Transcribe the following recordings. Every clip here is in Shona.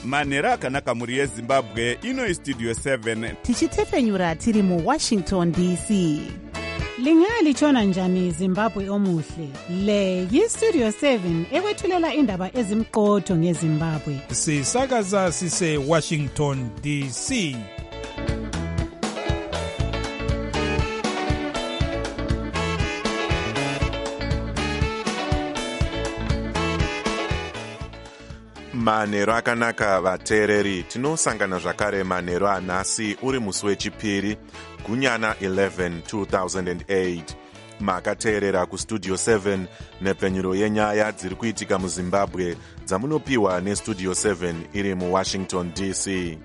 manhero akanaka mhuri yezimbabwe. Ino istudio 7 tichitefenyura tiri muWashington DC. Lingalitshona njani Zimbabwe omuhle? Le yistudio 7 ekwethulela indaba ezimqotho ngeZimbabwe. Sisakaza sise Washington DC. Manhero akanaka vateereri, tinosangana zvakare manhero anhasi uri musi wechipiri gunyana 11 2008. Makateerera kustudio 7 nepfenyuro yenyaya dziri kuitika muZimbabwe dzamunopiwa nestudio 7 iri muWashington DC.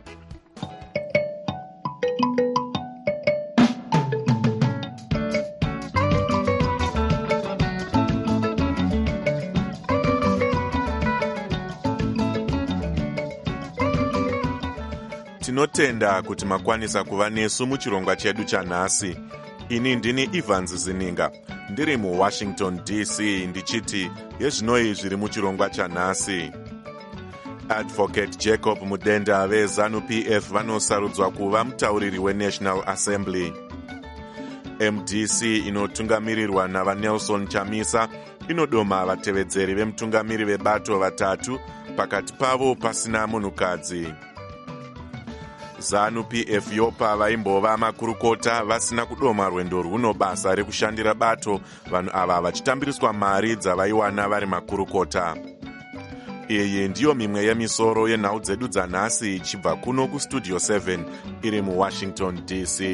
Tinotenda kuti makwanisa kuva nesu muchirongwa chedu chanhasi. Ini ndini Evans Zininga, ndiri muWashington DC ndichiti yezvinoi zviri muchirongwa chanhasi. Advocate Jacob Mudenda veZANU-PF vanosarudzwa kuva mutauriri weNational Assembly. MDC inotungamirirwa navaNelson Chamisa inodoma vatevedzeri vemutungamiri vebato vatatu, pakati pavo pasina munhukadzi. ZANU-PF yopa vaimbova makurukota vasina kudoma rwendo rwuno basa rekushandira bato vanhu ava vachitambiriswa mari dzavaiwana vari makurukota. Iyi ndiyo mimwe yemisoro yenhau dzedu dzanhasi ichibva kuno kustudio 7 iri muWashington DC.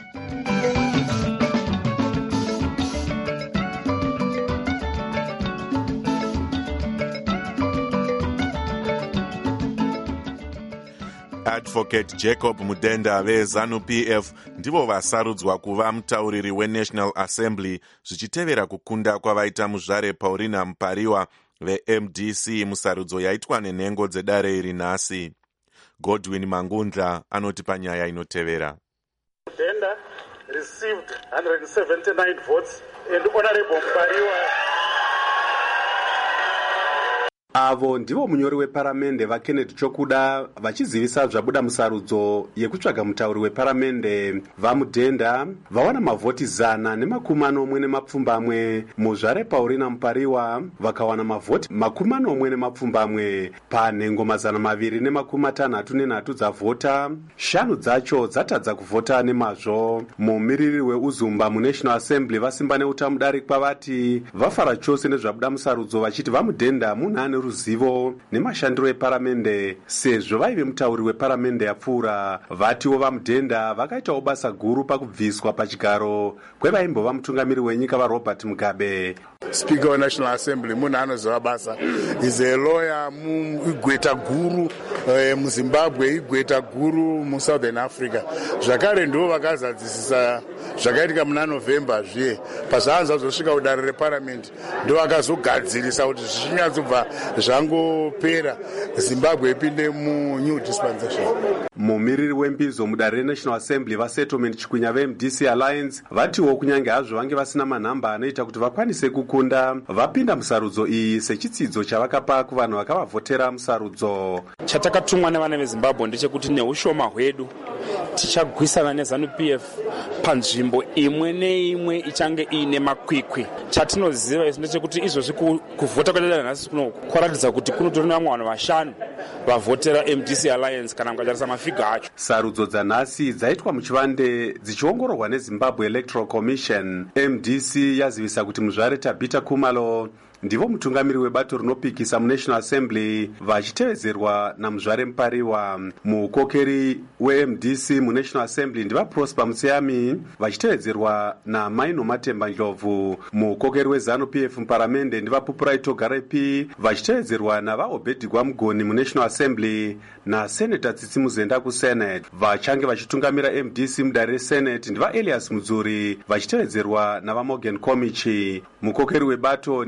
Advocate Jacob Mudenda veZANU-PF ndivo vasarudzwa kuva mutauriri weNational Assembly zvichitevera kukunda kwavaita muzvare Paulina Mupariwa veMDC musarudzo yaitwa nenhengo dzedare iri nhasi. Godwin Mangundla anoti panyaya inotevera. Mudenda received 179 votes and Honorable Mupariwa. Avo ndivo munyori weparamende vaKenneth Chokuda vachizivisa zvabuda musarudzo yekutsvaga mutauri weparamende vaMudenda vawana mavhoti 140 muzvare Paulina Mupariwa vakawana mavhoti 40 panhengo 263 dzavhota. 5 dzacho dzatadza kuvhota nemazvo. Mumiriri weUzumba muNational Assembly vasimba neutamu dari kwavati vafara chose nezvabuda musarudzo vachiti vaMudenda munhu ruzivo nemashandiro eparamende sezvo vaive mutauri weparamende yapfuura. Vatiwo vaMudenda vakaitawo basa guru pakubviswa pachigaro kwevaimbova mutungamiri wenyika vaRobert Mugabe. Speaker weNational Assembly munhu anoziva basa, is a lawyer igweta guru muZimbabwe, igweta guru muSouthern Africa. Zvakare ndivo vakazadzisisa zvakaitika muna November zviye pazvaanza kuzosvika kudare reparliament, ndo vakazogadzirisa kuti zvichinyatsobva zvangopera Zimbabwe ipinde munew dispensation. Mumiriri wembizo mudare reNational Assembly vaSettlement Chikwinya veMDC Alliance vatiwo kunyange hazvo vange vasina manhamba anoita kuti vakwanise kukunda vapinda musarudzo iyi sechitsidzo chavakapa kuvanhu vakavavhotera musarudzo. Chatakatumwa nevana veZimbabwe ndechekuti neushoma hwedu tichagwisana neZANU-PF panzvimbo imwe neimwe ichange ine makwikwi. Chatinoziva isi ndechekuti izvozvi kuvhota kwedada nhasi kunoratidza kuti kunotori nevamwe vanhu 5 vavhotera MDC Alliance kana mukatarisa mafiga acho. Sarudzo dzanhasi dzaitwa muchivande dzichiongororwa neZimbabwe Electoral Commission. MDC yazivisa kuti muzvare Tabita Kumalo ndivo mutungamiri webato rinopikisa muNational Assembly vachitevedzerwa namuzvare Mupariwa. Mukokeri weMDC muNational Assembly ndiva Prosper Mutseyami vachitevedzerwa naMaino Matemba Ndlovu. Mukokeri weZANU-PF muparamende ndiva Pupurai Togarepi vachitevedzerwa navaObedhigwa Mugoni muNational Assembly naSenator Tsitsi Muzenda kuSenate. Vachange vachitungamira MDC mudare reSenate ndiva Elias Mudzuri vachitevedzerwa navaMorgan Komichi. Mukokeri webato ndiamai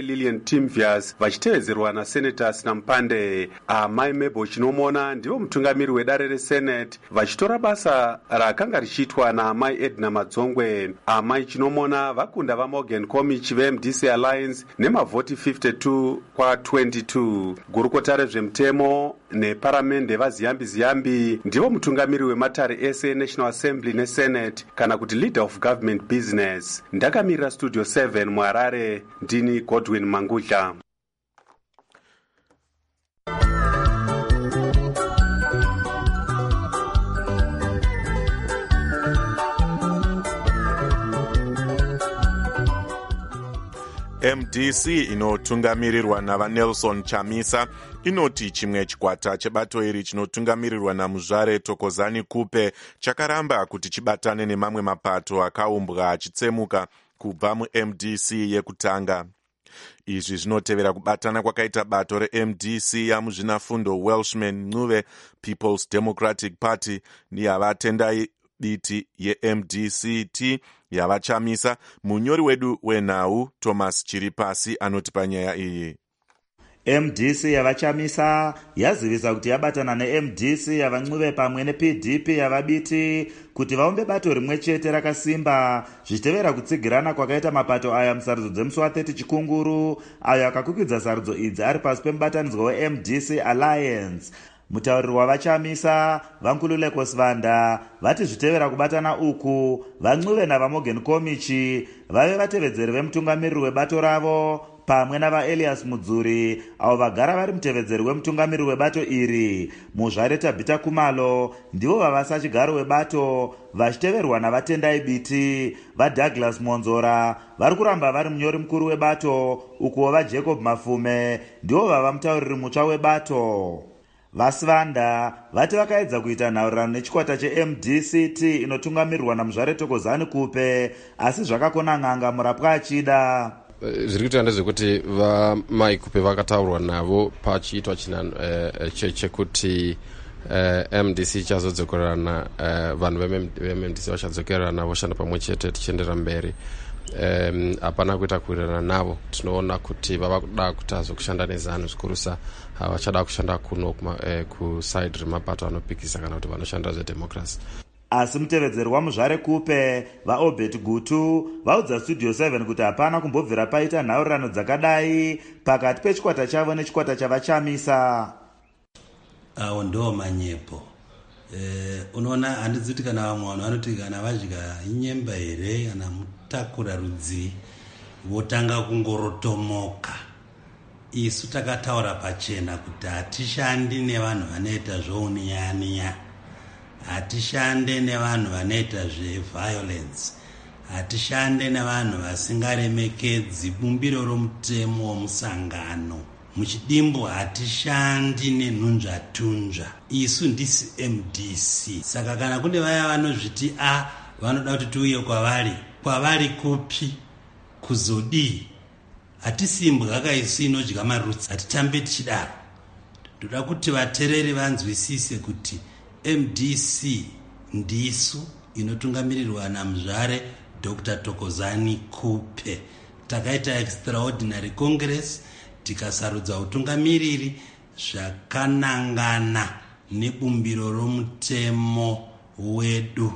Lillian Timvias vachitevedzerwa naSenator Sinampande. Amai Mabel Chinomona ndivo mutungamiri wedare reSenate vachitora basa rakanga richiitwa naamai Edna Madzongwe. Amai Chinomona vakunda vaMorgan Komich veMDC Alliance nemavhoti 52-22. Gurukota rezvemutemo neparamende vaZiyambi ndivo mutungamiri wematare ese eNational Assembly neSenate kana kuti Leader of Government Business. Ndakamirira Studio 7 muHarare, ndini Godwin Mangudla. MDC inotungamirirwa navaNelson Chamisa inoti chimwe chikwata chebato iri chinotungamirirwa naMuzvare Thokozani Kupe chakaramba kuti chibatane nemamwe mapato akaumbwa achitsemuka kubva muMDC yekutanga. Izvi zvinotevera kubatana kwakaita bato reMDC yamuzvinafundo Welshman Ncube People's Democratic Party neyavatendai biti yeMDCT yavachamisa. Munyori wedu wenhau Thomas Chiripasi anoti panyaya iyi. MDC yavachamisa yazivisa kuti yabatana neMDC yavaNcube pamwe nePDP yavabiti kuti vaumbe bato rimwe chete rakasimba zvichitevera kutsigirana kwakaita mapato aya musarudzo dzemusi wa30 Chikunguru ayo akakwikidza sarudzo idzi ari pasi pemubatanidzwa weMDC Alliance. Mutauriri wavachamisa Vankululeko Sivanda vati zvitevera kubatana uku vaNcube navaMorgan Komich vave vatevedzeri vemutungamiriri webato ravo pamwe navaElias Mudzuri avo vagara vari mutevedzeri wemutungamiriri webato iri. Muzvare Tabita Kumalo ndivo vavasa chigaro webato vachiteverwa navatendai biti vaDouglas Monzora vari kuramba vari munyori mukuru webato ukuwo vaJacob Mafume ndivo vava mutauriri mutsva webato. Vasivanda vati vakaedza kuita nhaurirano nechikwata cheMDCT inotungamirirwa naMuzvare Thokozani Kupe asi zvakakona n'anga murapwa achida. Zviri kuita ndezvekuti vamai Kupe vakataurwa navo pachiitwa chekuti MDC chazodzokerana vanhu veMDC vachadzokerana voshanda pamwe chete tichiendera mberi. Hapana kuita kuwirirana navo. Tinoona kuti vava kuda kuti azokushanda nezanu zvikurusa vachada kushanda kuno kusaidi remapato anopikisa kana kuti vanoshanda zvedemocracy. Asi mutevedzeri waMuzvare Kupe vaObert Gutu vaudza Studio 7 kuti hapana kumbobvira paita nhaurirano dzakadai pakati pechikwata chavo nechikwata chavachamisa. Awo ndo manyepo. Unoona handidzi kuti kana vamwe vanhu vanoti kana vadya inyemba here kana mutakura rudzi votanga kungorotomoka. Isu takataura pachena kuti hatishandi nevanhu vanoita zvouniya-niya, hatishande nevanhu vanoita zveviolence, hatishande nevanhu vasingaremekedzi bumbiro romutemo womusangano. Muchidimbo hatishandi nenhunzvatunzva. Isu ndisi MDC. Saka kana kune vaya vanozviti vanoda kuti tiuye kwavari kupi kuzodii, hatisimbwa kaisu inodya marutsi, hatitambe tichidaro. Ndoda kuti vatereri vanzwisise kuti MDC ndisu inotungamirirwa naMuzvare Dr. Thokozani Kupe. Takaita extraordinary congress tikasarudza utungamiriri zvakanangana nebumbiro romutemo wedu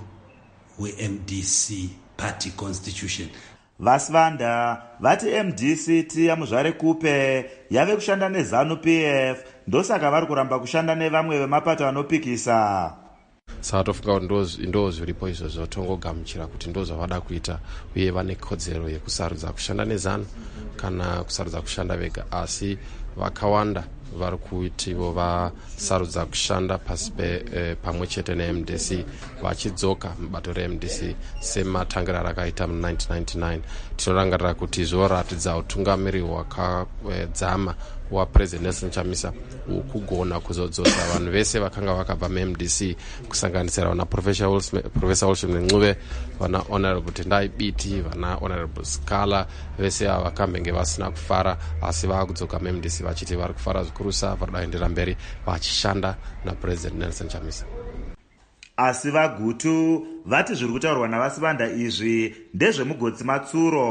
weMDC party constitution. Vasivanda vati MDCT yaMuzvare Kupe yave kushanda neZanu PF ndosaka vari kuramba kushanda nevamwe vemapato anopikisa. Saka tofunga kuti ndo zviripo izvozvo tongogamuchira kuti ndo zvavada kuita uye vane kodzero yekusarudza kushanda neZanu kana kusarudza kushanda vega, asi vakawanda vari kuitivo vasarudza kushanda pasi pamwe chete neMDC vachidzoka mubato reMDC sematangira rakaita mu1999. Tinorangarira kuti zvoratidza utungamiri hwakadzama waPresident Nelson Chamisa kugona kuzodzodza vanhu vese vakanga vakabva muMDC kusanganisira vana Professor Welshman Ncube, vana Honorable Tendai Biti, vana Honorable Scala, vese ava vakambenge vasina kufara asi vakudzoka muMDC vachiti vari kufara zvikurusa vari kuendera mberi vachishanda naPresident Nelson Chamisa. Asi vaGutu vati zviri kutaurwa navasivanda izvi ndezvemugotsi matsuro.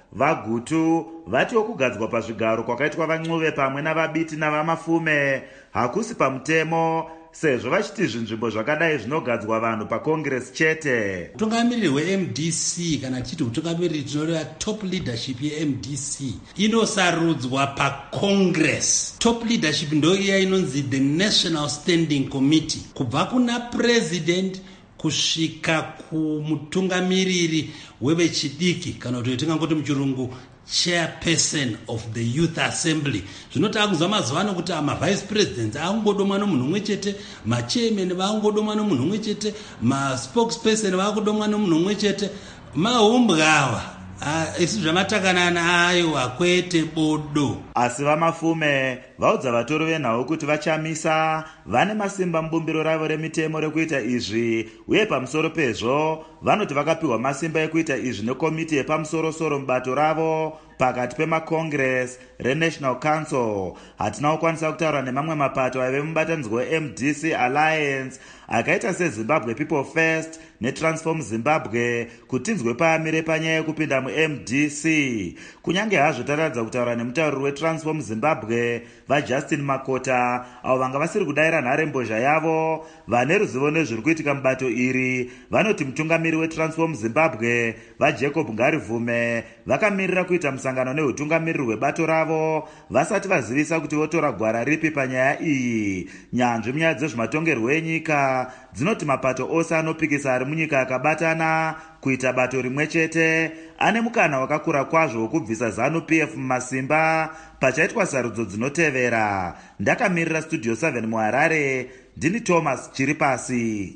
vagutu vatiwo kugadzwa pazvigaro kwakaitwa vancuve pamwe navabiti navamafume hakusi pamutemo, sezvo vachiti zvinzvimbo zvakadai zvinogadzwa vanhu pacongress chete. Utungamiriri hweMDC kana tichiti utungamiriri tinoreva top leadership yeMDC inosarudzwa pacongress. Top leadership ndoiya inonzi the National Standing Committee, kubva kuna president kusvika kumutungamiriri wevechidiki kana kuti tingangoti muchirungu chairperson of the youth assembly. Zvinoti akuzwa mazuva ano kuti vice presidents akungodomwa nomunhu umwe chete, machairman vakungodomwa nomunhu umwe chete, spokesperson vakudomwa nomunhu umwe chete. Maumbwa isi zvamatakanana ayo akwete bodo. Asi vamafume vaudza vatori venhau kuti vachamisa, vane masimba mubumbiro ravo remitemo rekuita izvi, uye pamusoro pezvo vanoti vakapiwa masimba ekuita izvi nekomiti yepamusoro-soro mubato ravo pakati pemacongress reNational Council. Hatina kukwanisa kutaura nemamwe mapato aive mubatanidzwa weMDC Alliance akaita seZimbabwe People First neTransform Zimbabwe kuti tinzwe paamire panyaya yekupinda muMDC. Kunyange hazvo taratidza kutaura nemutauriri weTransform Zimbabwe vaJustin Makota, avo vanga vasiri kudayira nharembozha yavo, vane ruzivo nezviri kuitika mubato iri, vanoti mutungamiri weTransform Zimbabwe vaJacob Ngarivume vakamirira kuita musangano neutungamiriri hwebato ravo vasati vazivisa kuti votora gwara ripi panyaya iyi. Nyanzvi munyaya dzezvematongerwo enyika dzinoti mapato ose anopikisa ari munyika akabatana kuita bato rimwe chete ane mukana wakakura kwazvo wokubvisa ZANU-PF mumasimba pachaitwa sarudzo dzinotevera. Ndakamirira Studio 7 muHarare, ndini Thomas Chiripasi.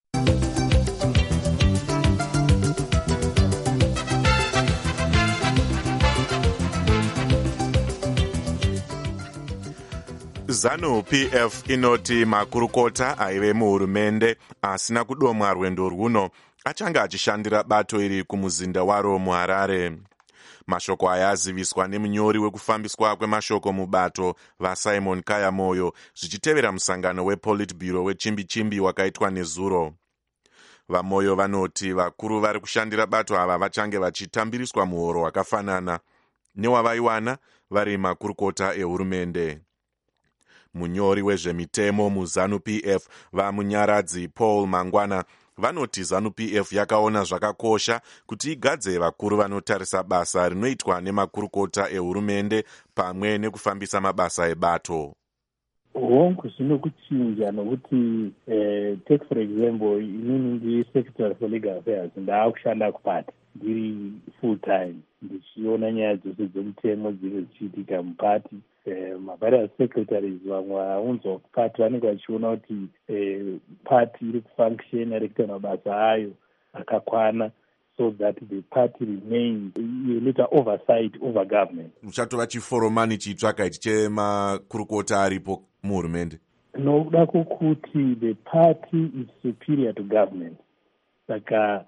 ZANU-PF inoti makurukota aive muhurumende asina kudomwa rwendo rwuno achanga achishandira bato iri kumuzinda waro muHarare. Mashoko aya aziviswa nemunyori wekufambiswa kwemashoko mubato vaSimon Kayamoyo zvichitevera musangano wePolitburo wechimbi-chimbi wakaitwa nezuro. VaMoyo vanoti vakuru vari kushandira bato ava vachange vachitambiriswa muhoro wakafanana newavaiwana vari makurukota ehurumende. Munyori wezvemitemo muZANU-PF vaMunyaradzi Paul Mangwana vanoti ZANU-PF yakaona zvakakosha kuti igadze vakuru vanotarisa basa rinoitwa nemakurukota ehurumende pamwe nekufambisa mabasa ebato. Hongu zvino kuchinja nokuti take for example inini ndi Secretary for Legal Affairs ndaakushanda kupati ndiri full time ndichiona nyaya dzose dzemutemo dzine dzichiitika mupati. Mavarious secretaries vamwe vaunzwa kupati vanenge vachiona kuti pati iri kufunction iri kuita mabasa ayo akakwana, so that the party remains a little oversight over government. Uchatova chiforomani chitsvaka ichi chemakurukota aripo muhurumende. Nokuda kwokuti the party is superior to government. Saka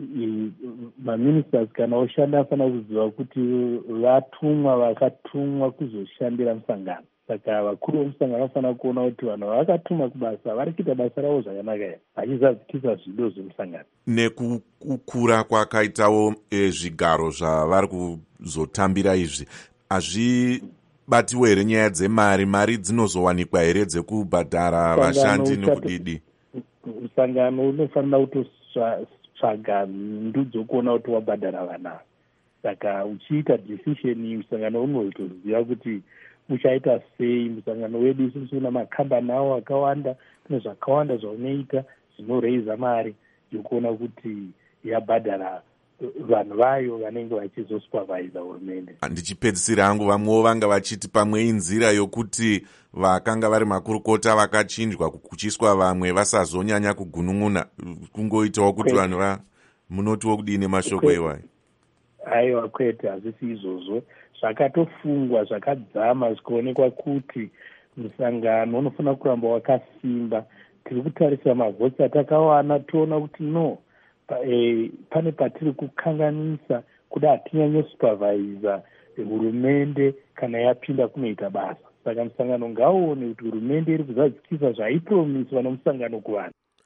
maministers kana oshanda afana kuziva kuti vatumwa vakatumwa kuzoshandira musangano. Saka vakuru vemusangano vafana kuona kuti vanhu vakatumwa kubasa vari kuita basa ravo zvakanaka here, vachizadzikisa zvido zvemusangano. Nekukura kwakaitawo zvigaro zvavari kuzotambira izvi, hazvibatiwo here nyaya dzemari? Mari dzinozowanikwa here dzekubhadhara vashandi nekudidi? Musangano unofanira kutotsvaga ndu dzokuona kuti wabhadhara vana. Saka uchiita decision musangano unotoziva kuti uchaita sei. Musangano wedu isusu una makambani awo akawanda, kune zvakawanda zvaunoita zvinoreiza mari yokuona kuti yabhadhara vanhu vayo vanenge vachizosupervisa hurumende. Ndichipedzisira hangu, vamwewo vanga vachiti pamwe inzira yokuti vakanga vari makurukota vakachinjwa kuchiswa vamwe vasazonyanya kugunun'una, kungoitawo kuti vanhu munotiwo kudini mashoko iwayo? Aiwa, kwete, hazvisi izvozvo. Zvakatofungwa zvakadzama zvikaonekwa kuti musangano unofanira kuramba wakasimba. Tiri kutarisa mavhotsi atakawana toona kuti no, pane patiri kukanganisa kuda hatinyanye supervisa hurumende kana yapinda kunoita basa. Saka musangano ngauone kuti hurumende iri kuzadzikisa zvaipromiswa nomusangano kuvanhu.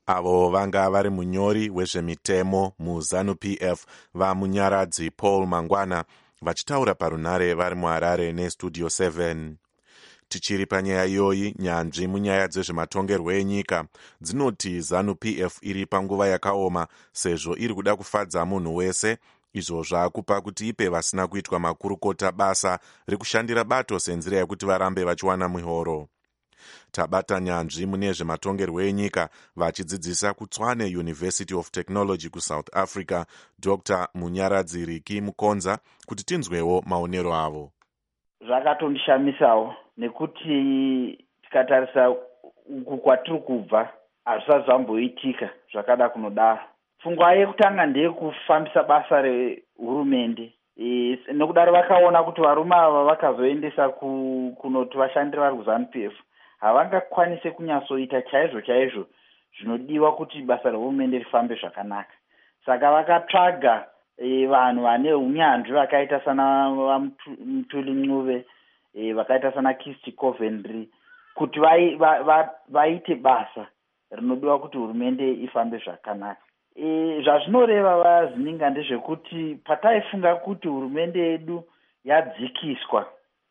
avo vanga vari munyori wezvemitemo muZANU-PF vamunyaradzi Paul Mangwana vachitaura parunare vari muHarare neStudio 7. Tichiri panyaya iyoyi, nyanzvi munyaya dzezvematongerwo enyika dzinoti ZANU-PF iri panguva yakaoma sezvo iri kuda kufadza munhu wese, izvo zvaakupa kuti ipe vasina kuitwa makurukota basa rekushandira bato senzira yekuti varambe vachiwana mihoro. Tabata nyanzvi mune zvematongerwo enyika vachidzidzisa kuTshwane University of Technology kuSouth Africa, Dr. Munyaradzi Riki Mukonza, kuti tinzwewo maonero avo. Zvakatondishamisawo nekuti tikatarisa uku kwatiri kubva hazvisati zvamboitika zvakada kunodaro. Pfungwa yekutanga ndeyekufambisa basa rehurumende. Nokudaro vakaona kuti varume ava vakazoendesa kunoti vashandira vari kuZANU-PF havangakwanise kunyatsoita chaizvo zvinodiwa kuti basa rehurumende rifambe zvakanaka. Saka vakatsvaga vanhu vane unyanzvi vakaita sana Mtuli Ncube, vakaita sana Kirsty Coventry, kuti vaite basa rinodiwa kuti hurumende ifambe zvakanaka. Zvazvinoreva vazininga ndezvekuti pataifunga kuti hurumende yedu yadzikiswa,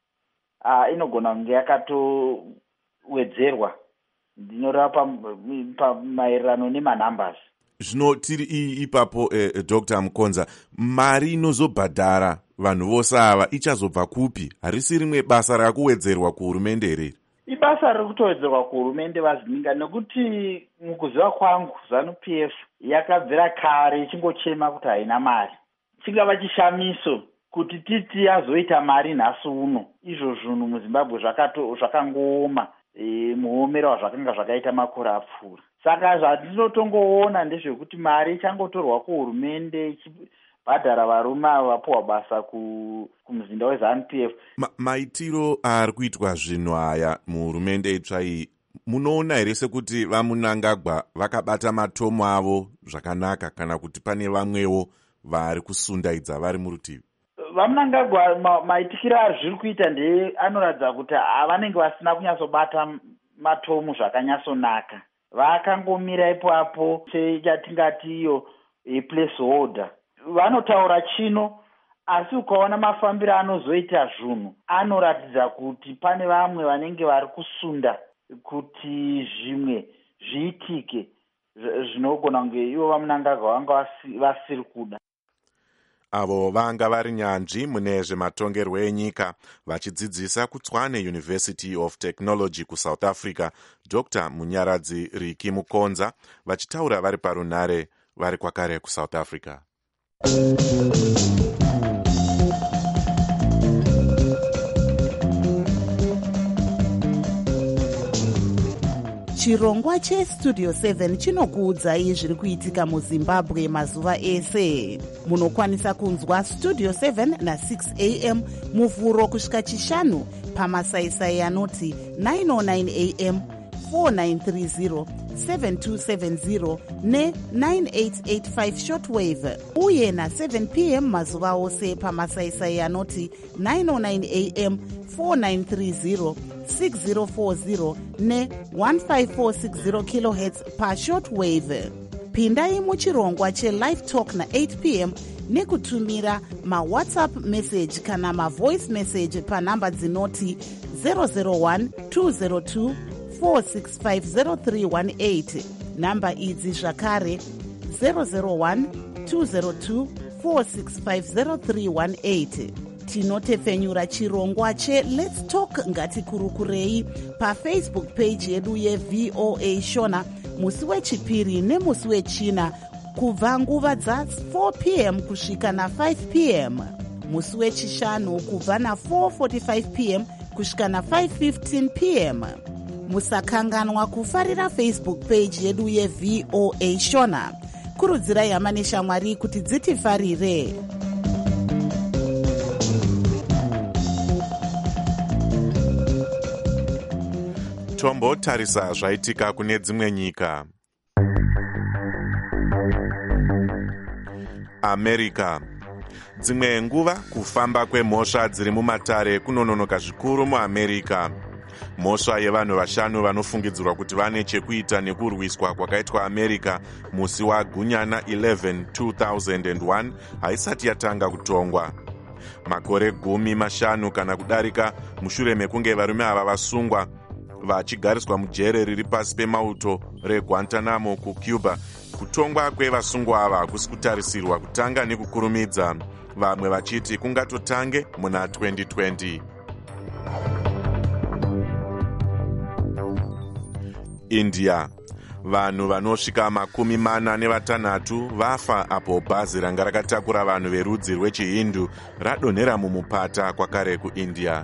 inogona kunge yakatowedzerwa, ndinoreva pamaererano nemanumbers. Zvino tiri ipapo Dr. Mukonza, mari inozobhadhara vanhu vose ava ichazobva kupi? Harisi rimwe basa rakuwedzerwa kuhurumende here? Ibasa riri kutowedzerwa kuhurumende vazininga, nekuti mukuziva kwangu ZANU-PF yakabvira kare ichingochema kuti haina mari. Chingava chishamiso kuti titi yazoita mari nhasi uno. Izvo zvinhu muZimbabwe zvakangooma, muomera wazvakanga zvakaita makore apfuura. Saka zvatinotongoona ndezvekuti mari ichangotorwa kuhurumende ichibhadhara varume vapuwa basa kumuzinda weZANU-PF. Maitiro ari kuitwa zvinhu haya muhurumende itsva iyi, munoona here sekuti vaMunangagwa vakabata matomo avo zvakanaka, kana kuti pane vamwewo vari kusundaidza vari murutivi? VaMunangagwa maitikiro azviri kuita anoratidza kuti vanenge vasina kunyatsobata matomo zvakanyatsonaka. Vakangomira ipapo chatingati iyo placeholder. Vanotaura chino, asi ukaona mafambiro anozoita zvinhu anoratidza kuti pane vamwe vanenge vari kusunda kuti zvimwe zviitike zvinogona kunge ivo vaMunangagwa vanga vasiri kuda. Avo vanga vari nyanzvi mune zvematongerwo enyika vachidzidzisa kuTshwane University of Technology kuSouth Africa, Dr. Munyaradzi Riki Mukonza, vachitaura vari parunare vari kwakare kuSouth Africa. Chirongwa cheStudio 7 chinokuudzai zviri kuitika muZimbabwe mazuva ese. Munokwanisa kunzwa Studio 7 na6 am muvhuro kusvika chishanu pamasaisai anoti 909 am, 4930, 7270 ne9885 shortwave, uye na7 pm mazuva ose pamasaisai anoti 909 am, 4930, 6040 ne1546 kHz pashortwave. Pindai muchirongwa chelive talk na8 pm nekutumira mawhatsapp message kana mavoice message panhamba dzinoti 001 202 4650318. Namba idzi zvakare 001 202 4650318. Tinotepfenyura chirongwa cheLet's Talk ngatikurukurei pafacebook page yedu yeVOA Shona musi wechipiri nemusi wechina kubva nguva dza4 pm kusvika na5 pm, musi wechishanu kubva na4:45 pm kusvika na5:15 pm. Musakanganwa kufarira Facebook page yedu yeVOA Shona. Kurudzirai hama neshamwari kuti dzitifarire. Tombotarisa zvaitika kune dzimwe nyika. America. Dzimwe nguva kufamba kwemhosva dziri mumatare kunononoka zvikuru muAmerica. mhosva yevanhu 5 vanofungidzirwa kuti vane chekuita nekurwiswa kwakaitwa America musi waGunyana 11 2001 haisati yatanga kutongwa. Makore 15 kana kudarika mushure mekunge varume ava vasungwa vachigariswa mujere riri pasi pemauto reGuantanamo kuCuba, kutongwa kwevasungwa ava hakusi kutarisirwa kutanga nekukurumidza, vamwe vachiti kungatotange muna 2020. India. Vanhu vanosvika 46 vafa apo bhazi ranga rakatakura vanhu verudzi rwechihindu radonhera mumupata kwakare kuIndia.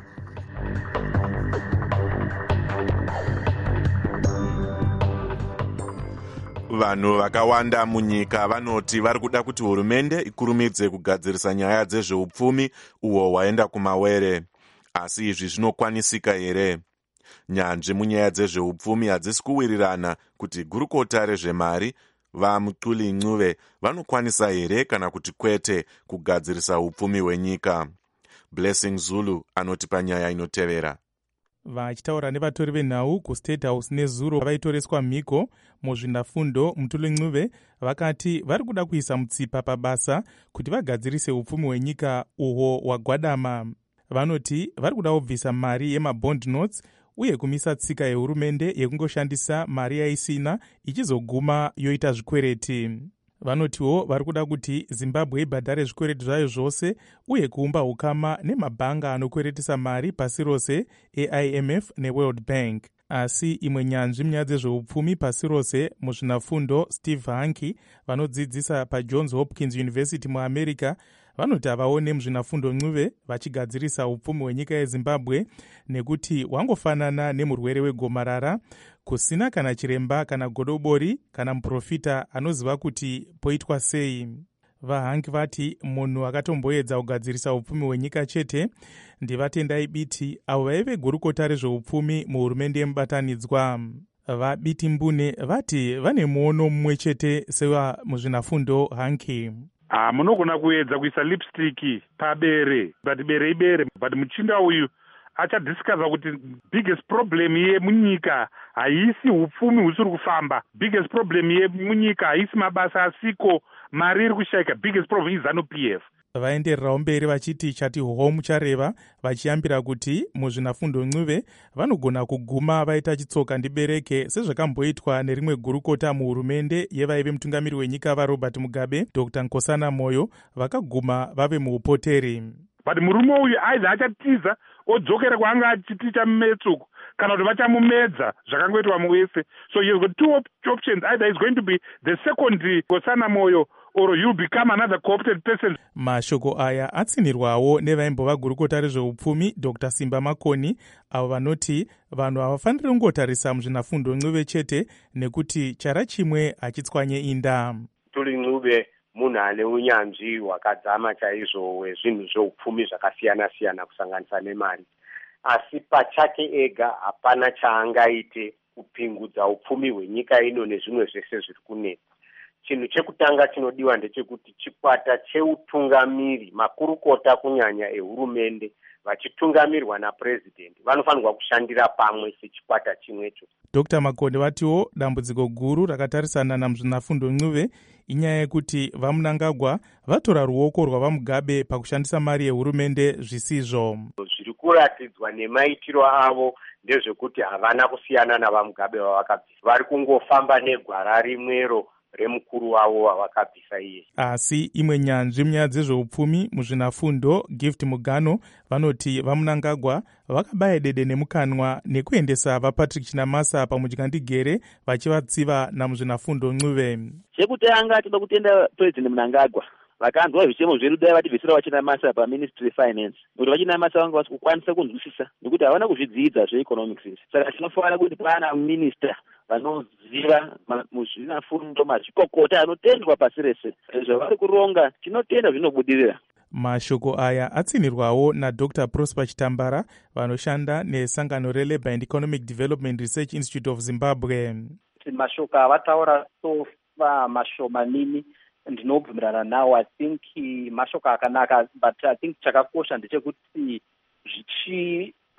Vanhu vakawanda munyika vanoti vari kuda kuti hurumende ikurumidze kugadzirisa nyaya dzezveupfumi uwo hwaenda kumawere. Asi izvi zvinokwanisika here? Nyanzvi munyaya dzezveupfumi hadzisi kuwirirana kuti gurukota rezvemari vaMutuli Ncube vanokwanisa here kana kuti kwete kugadzirisa upfumi hwenyika. Blessing Zulu anoti panyaya inotevera. Vachitaura nevatori venhau kuState House nezuro vaitoreswa mhiko muzvinafundo, Mutuli Ncube vakati vari kuda kuisa mutsipa pabasa kuti vagadzirise upfumi hwenyika uhwo hwagwadama. Vanoti vari kuda kubvisa mari yemabond notes uye kumisa tsika yehurumende yekungoshandisa mari yaisina ichizoguma yoita zvikwereti. Vanotiwo vari kuda kuti Zimbabwe ibhadhare zvikwereti zvayo zvose uye kuumba ukama nemabhanga anokweretesa mari pasi rose eIMF neWorld Bank. Asi imwe nyanzvi munyaya dzezveupfumi pasi rose muzvinafundo, Steve Hanke, vanodzidzisa paJohns Hopkins University muAmerica, vanoti havaone muzvinafundo Ncube vachigadzirisa upfumi hwenyika yeZimbabwe nekuti wangofanana nemurwere wegomarara, kusina kana chiremba kana godobori kana muprofita anoziva kuti poitwa sei. VaHanke vati munhu akatomboedza kugadzirisa upfumi hwenyika chete ndivatendai Biti, avo vaive gurukota rezveupfumi muhurumende yemubatanidzwa. VaBiti Mbune vati vane muono mumwe chete sewa muzvinafundo Hanke. Munogona kuedza kuisa lipstick pabere, but bere ibere, but muchinda uyu achadisikaza kuti biggest problem yemunyika haisi upfumi husiri kufamba. Biggest problem yemunyika haisi mabasa asiko, mari iri kushaika. Biggest problem is ZANU-PF. Vaendererawo mberi vachiti chati home chareva, vachiyambira kuti muzvinafundo Ncube vanogona kuguma vaita chitsoka ndibereke sezvakamboitwa nerimwe gurukota muhurumende yevaive mutungamiri wenyika vaRobert Mugabe, Dr. Nkosana Moyo, vakaguma vave muupoteri. But murume uyu aidha achatiza odzokera kwaanga achiticha mumetsuko kana kuti vachamumedza zvakangoitwa muwese. So he's got two options. Either he's going to be the second Nkosana Moyo or you become another co-opted person. Mashoko aya atsinirwawo nevaimbova gurukota rezveupfumi Dr. Simba Makoni, avo vanoti vanhu havafaniri kungotarisa muzvinafundo Ncube chete nekuti chara chimwe hachitswanye inda. Mutuli Ncube munhu ane unyanzvi hwakadzama chaizvo hwezvinhu zveupfumi zvakasiyana-siyana kusanganisa nemari. Asi pachake ega hapana chaangaite kupingudza upfumi hwenyika ino nezvimwe zvese zviri kunetsa. Chinhu chekutanga chinodiwa ndechekuti chikwata cheutungamiri, makurukota kunyanya ehurumende vachitungamirwa napresident vanofanirwa kushandira pamwe sechikwata chimwecho. Dr. Makoni vatiwo dambudziko guru rakatarisana namuzvinafundo Ncube inyaya yekuti vaMnangagwa vatora ruoko rwavaMugabe pakushandisa mari yehurumende zvisizvo. Zviri kuratidzwa nemaitiro avo ndezvekuti havana kusiyana navaMugabe vavakabvisa, vari kungofamba negwara rimwero remukuru wavo wavakabvisa iye. Asi imwe nyanzvi munyaya dzezveupfumi muzvinafundo, Gift Mugano, vanoti vaMnangagwa vakabaya dede nemukanwa nekuendesa vaPatrick Chinamasa pamudyandegere vachivatsiva namuzvinafundo Ncube. Chekutanga toda kutenda President Mnangagwa vakanzwa zvichemo zvedu dai vativhisira vaChinamasa paMinistry Finance, kuti vaChinamasa vanga vasi kukwanisa kunzwisisa nekuti havana kuzvidzidza zveeconomics izvi. Saka tinofanira kuti pana minister vanoziva muzvinafundo, mazvikokota anotendwa pasi rese. Zvavari kuronga tinotenda zvinobudirira. Mashoko aya atsinirwawo naDr. Prosper Chitambara vanoshanda nesangano reLabour and Economic Development Research Institute of Zimbabwe. Mashoko avataura sofa mashomanini ndinobvumirana nawo. I think mashoko akanaka, but I think chakakosha ndechekuti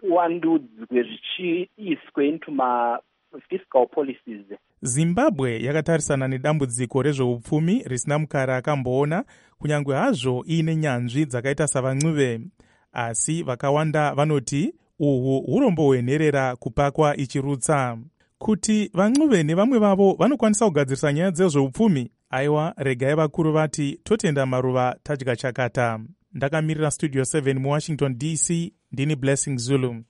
zviwandudzwe zvichiiswe into ma-fiscal policies. Zimbabwe yakatarisana nedambudziko rezveupfumi risina mukara akamboona, kunyange hazvo iine nyanzvi dzakaita savancuve. Asi vakawanda vanoti uhwu urombo hwenherera kupakwa ichirutsa. Kuti vancuve nevamwe vavo vanokwanisa kugadzirisa nyaya dzezveupfumi, aiwa, regai vakuru vati totenda maruva tadya chakata. Ndakamirira Studio 7 muWashington DC, ndini Blessing Zulu.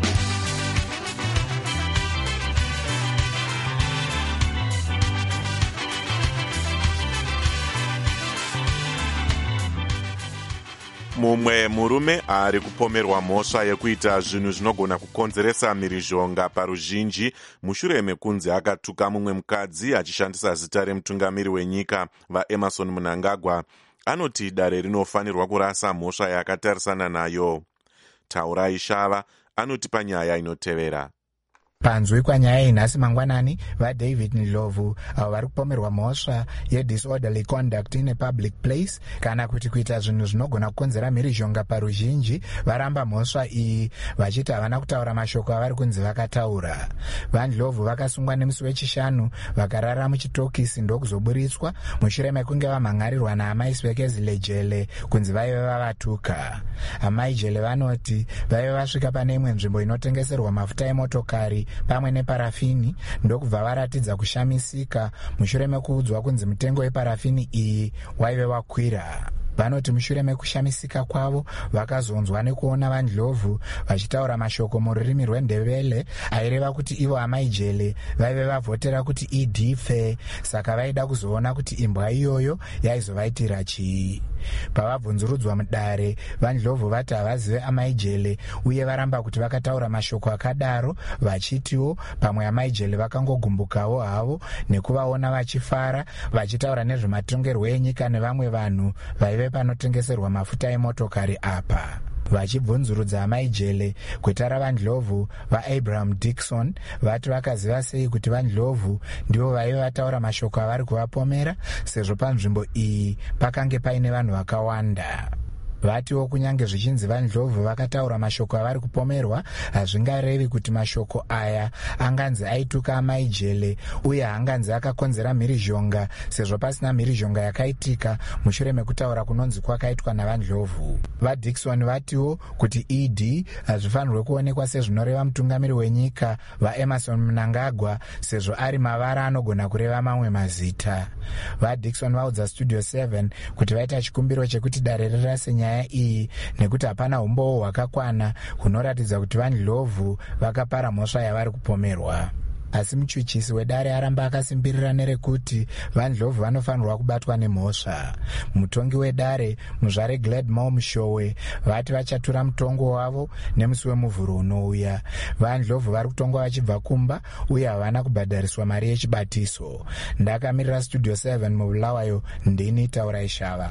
Mumwe murume ari kupomerwa mhosva yekuita zvinhu zvinogona kukonzeresa mhirizhonga paruzhinji mushure mekunzi akatuka mumwe mukadzi achishandisa zita remutungamiri wenyika vaEmmerson Mnangagwa, anoti dare rinofanirwa kurasa mhosva yakatarisana nayo. Taurai Shava anoti panyaya inotevera. Panzwi kwanyaya inhasi mangwanani, vaDavid Ndlovu avo vari kupomerwa mhosva yedisorderly conduct in a public place kana kuti kuita zvinhu zvinogona kukonzera mhirizhonga paruzhinji, varamba mhosva iyi vachiti havana kutaura mashoko avari kunzi vakataura. VaNdlovu vakasungwa nemusi wechishanu vakarara muchitokisi ndokuzoburitswa mushure mekunge vamhangarirwa naamai Swekezile Jele kunzi vaive vavatuka. Amai Jele vanoti vaive vasvika pane imwe nzvimbo inotengeserwa mafuta emotokari pamwe neparafini ndokubva varatidza kushamisika mushure mekuudzwa kunzi mutengo weparafini iyi waive wakwira. Vanoti mushure mekushamisika kwavo vakazonzwa nekuona vaNdlovu vachitaura mashoko mururimi rwendebele aireva kuti ivo amai Jele vaive vavhotera kuti idife, saka vaida kuzoona kuti imbwa iyoyo yaizovaitira chii. Pavabvunzurudzwa mudare, vaNdlovu vati havazive amai Jele uye varamba kuti vakataura mashoko akadaro, vachitiwo pamwe amai Jele vakangogumbukawo havo nekuvaona vachifara vachitaura nezvematongerwo enyika nevamwe vanhu vaive panotengeserwa mafuta emotokari apa. Vachibvunzurudza amai Jele, gweta raVaNdlovu vaAbraham Dixon vati vakaziva sei kuti vaNdlovu ndivo vaive vataura mashoko avari kuvapomera, sezvo panzvimbo iyi pakange paine vanhu vakawanda. Vatiwo kunyange zvichinzi vaNdlovu vakataura mashoko avari kupomerwa, hazvingarevi kuti mashoko aya anganzi aituka amai Jele uye haanganzi akakonzera mhirizhonga, sezvo pasina mhirizhonga yakaitika mushure mekutaura kunonzi kwakaitwa navaNdlovu. VaDixon vatiwo kuti ED hazvifanirwe kuonekwa sezvinoreva mutungamiri wenyika vaEmmerson Mnangagwa, sezvo ari mavara anogona kureva mamwe mazita. VaDixon vaudza Studio 7 kuti vaita chikumbiro chekuti dare rirase nyaya iyi nekuti hapana umbowo hwakakwana hunoratidza kuti vaNdlovu vakapara mhosva yavari kupomerwa. Asi muchuchisi wedare aramba akasimbirira nerekuti vaNdlovu vanofanirwa kubatwa nemhosva. Mutongi wedare muzvare Gladmore Mushowe vati vachatura mutongo wavo nemusi wemuvhuro unouya. vaNdlovu vari kutongwa vachibva kumba uye havana kubhadhariswa mari yechibatiso. Ndakamirira Studio 7 mubulawayo, ndini Taurai Shava.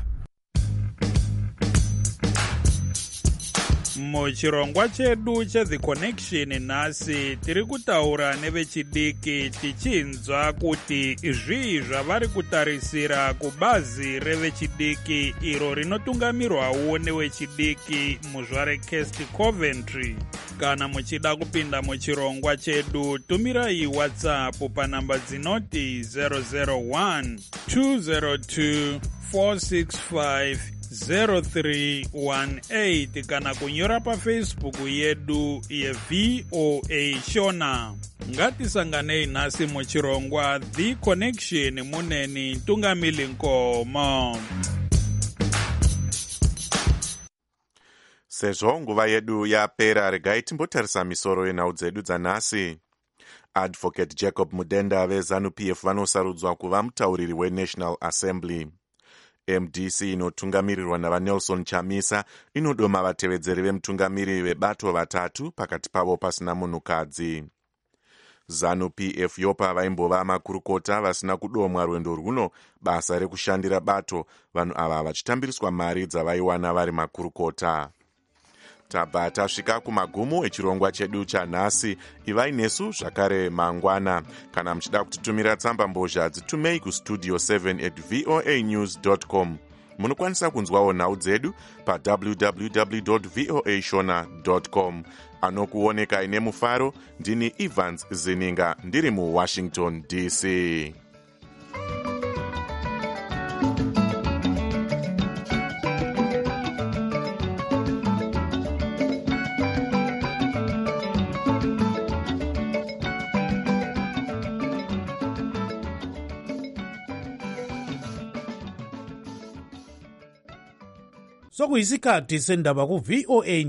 Muchirongwa chedu cheThe Connection nhasi tiri kutaura nevechidiki tichinzwa kuti zvii zvavari kutarisira kubazi revechidiki iro rinotungamirwawo newechidiki muzvare Kest Coventry. Kana muchida kupinda muchirongwa chedu, tumirai WhatsApp panhamba dzinoti 001 202 465 0318 kana kunyora paFacebook yedu yeVOA Shona. Ngatisanganei nhasi muchirongwa The Connection muneni Tungamili Nkomo. Sezvo nguva yedu yapera, regai timbotarisa misoro yenhau dzedu dzanhasi. Advocate Jacob Mudenda veZANU-PF vanosarudzwa kuva mutauriri weNational Assembly. MDC inotungamirirwa navaNelson Chamisa inodoma vatevedzeri vemutungamiri vebato vatatu, pakati pavo pasina munhukadzi. ZANU-PF yopa vaimbova makurukota vasina kudomwa rwendo rwuno basa rekushandira bato, vanhu ava vachitambiriswa mari dzavaiwana vari makurukota. Tabva tasvika kumagumo echirongwa chedu chanhasi. Ivai nesu zvakare mangwana. Kana muchida kutitumira tsamba mbozha, dzitumei kustudio 7@voanews.com. Munokwanisa kunzwawo nhau dzedu pa www.voashona.com. anokuonekai nemufaro. Ndini Evans Zininga ndiri muWashington DC. Sokuyisikhathi sendaba ku VOA